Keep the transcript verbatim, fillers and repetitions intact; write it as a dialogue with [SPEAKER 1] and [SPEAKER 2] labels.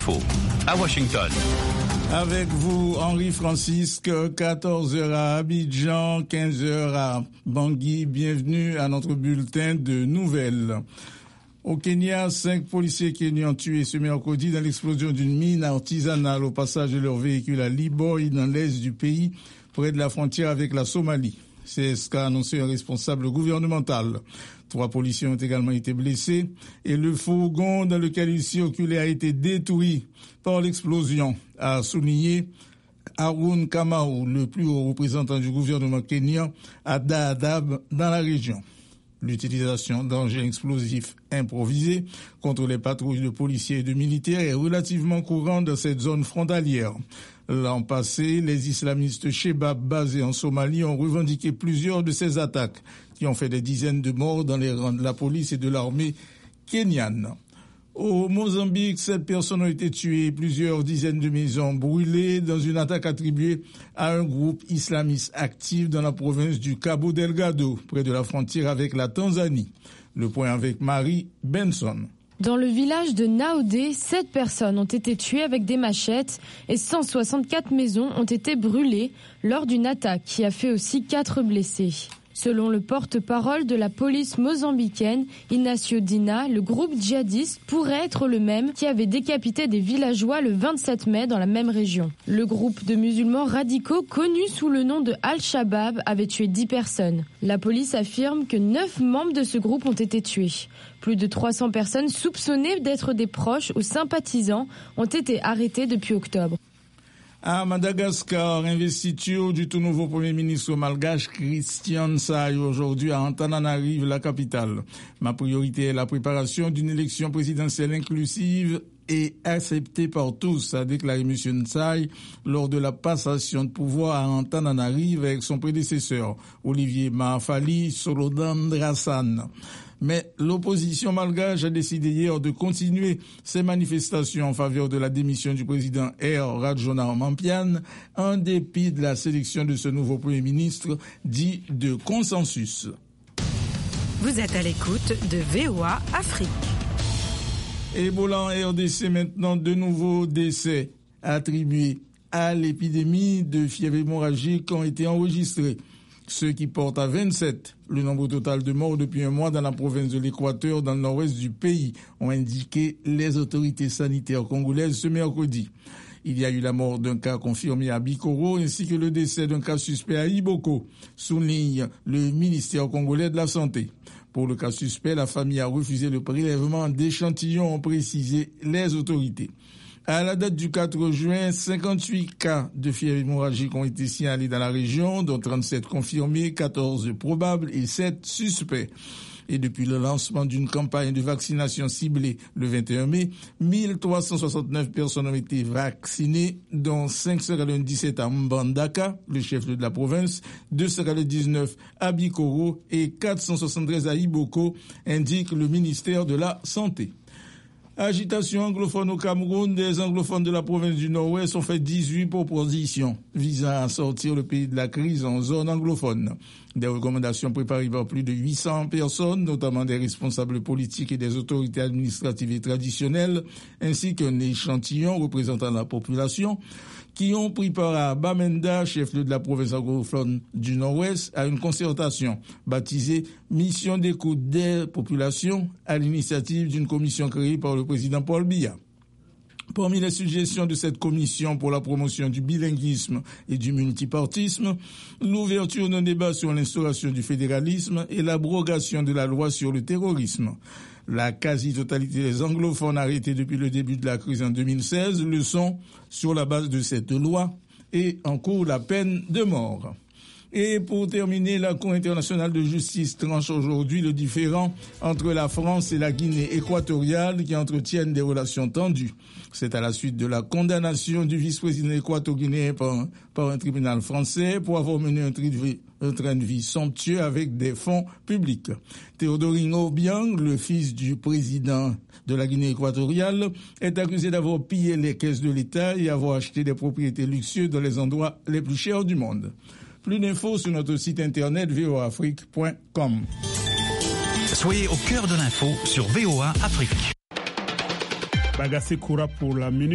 [SPEAKER 1] À Washington.
[SPEAKER 2] Avec vous, Henri Francisque, quatorze heures à Abidjan, quinze heures à Bangui. Bienvenue à notre bulletin de nouvelles. Au Kenya, cinq policiers kenyans tués ce mercredi dans l'explosion d'une mine artisanale au passage de leur véhicule à Liboy, dans l'est du pays, près de la frontière avec la Somalie. C'est ce qu'a annoncé un responsable gouvernemental. Trois policiers ont également été blessés et le fourgon dans lequel ils circulaient a été détruit par l'explosion, a souligné Harun Kamau, le plus haut représentant du gouvernement kenyan à Dadaab dans la région. L'utilisation d'engins explosifs improvisés contre les patrouilles de policiers et de militaires est relativement courante dans cette zone frontalière. L'an passé, les islamistes Shebab basés en Somalie ont revendiqué plusieurs de ces attaques qui ont fait des dizaines de morts dans les rangs de la police et de l'armée kenyane. Au Mozambique, sept personnes ont été tuées et plusieurs dizaines de maisons brûlées dans une attaque attribuée à un groupe islamiste actif dans la province du Cabo Delgado, près de la frontière avec la Tanzanie. Le point avec Marie Benson.
[SPEAKER 3] Dans le village de Naodé, sept personnes ont été tuées avec des machettes et cent soixante-quatre maisons ont été brûlées lors d'une attaque qui a fait aussi quatre blessés. Selon le porte-parole de la police mozambicaine, Ignacio Dina, le groupe djihadiste pourrait être le même qui avait décapité des villageois le vingt-sept mai dans la même région. Le groupe de musulmans radicaux connu sous le nom de Al-Shabaab avait tué dix personnes. La police affirme que neuf membres de ce groupe ont été tués. Plus de trois cents personnes soupçonnées d'être des proches ou sympathisants ont été arrêtées depuis octobre.
[SPEAKER 2] À Madagascar, investiture du tout nouveau Premier ministre malgache Christian Say aujourd'hui à Antananarive, la capitale. Ma priorité est la préparation d'une élection présidentielle inclusive et acceptée par tous, a déclaré M. Nsai lors de la passation de pouvoir à Antananarive avec son prédécesseur, Olivier Mahafali Solodandrasan. Mais l'opposition malgache a décidé hier de continuer ses manifestations en faveur de la démission du président R. Rajonamampian en dépit de la sélection de ce nouveau Premier ministre dit de consensus.
[SPEAKER 4] Vous êtes à l'écoute de V O A Afrique.
[SPEAKER 2] Ebola en R D C maintenant, de nouveaux décès attribués à l'épidémie de fièvre hémorragique ont été enregistrés. Ce qui porte à vingt-sept le nombre total de morts depuis un mois dans la province de l'Équateur, dans le nord-ouest du pays, ont indiqué les autorités sanitaires congolaises ce mercredi. Il y a eu la mort d'un cas confirmé à Bikoro ainsi que le décès d'un cas suspect à Iboko, souligne le ministère congolais de la Santé. Pour le cas suspect, la famille a refusé le prélèvement d'échantillons, ont précisé les autorités. À la date du quatre juin, cinquante-huit cas de fièvre hémorragique ont été signalés dans la région, dont trente-sept confirmés, quatorze probables et sept suspects. Et depuis le lancement d'une campagne de vaccination ciblée le vingt et un mai, mille trois cent soixante-neuf personnes ont été vaccinées, dont cinq cent quatre-vingt-dix-sept à Mbandaka, le chef-lieu de la province, deux cent quatre-vingt-dix-neuf à Bikoro et quatre cent soixante-treize à Iboko, indique le ministère de la Santé. Agitation anglophone au Cameroun, des anglophones de la province du Nord-Ouest ont fait dix-huit propositions visant à sortir le pays de la crise en zone anglophone. Des recommandations préparées par plus de huit cents personnes, notamment des responsables politiques et des autorités administratives et traditionnelles, ainsi qu'un échantillon représentant la population, qui ont pris part à Bamenda, chef-lieu de la province anglophone du Nord-Ouest, à une concertation baptisée Mission d'écoute des populations à l'initiative d'une commission créée par le président Paul Biya. Parmi les suggestions de cette commission pour la promotion du bilinguisme et du multipartisme, l'ouverture d'un débat sur l'instauration du fédéralisme et l'abrogation de la loi sur le terrorisme. La quasi-totalité des anglophones arrêtés depuis le début de la crise en deux mille seize le sont sur la base de cette loi et encourent la peine de mort. Et pour terminer, la Cour internationale de justice tranche aujourd'hui le différend entre la France et la Guinée équatoriale qui entretiennent des relations tendues. C'est à la suite de la condamnation du vice-président équato-guinéen par, par un tribunal français pour avoir mené un train de vie, un train de vie somptueux avec des fonds publics. Théodorine Obiang, le fils du président de la Guinée équatoriale, est accusé d'avoir pillé les caisses de l'État et avoir acheté des propriétés luxueuses dans les endroits les plus chers du monde. Plus d'infos sur notre site internet v o a afrique point com.
[SPEAKER 1] Soyez au cœur de l'info sur V O A Afrique.
[SPEAKER 5] Bagasse Koura pour la minute.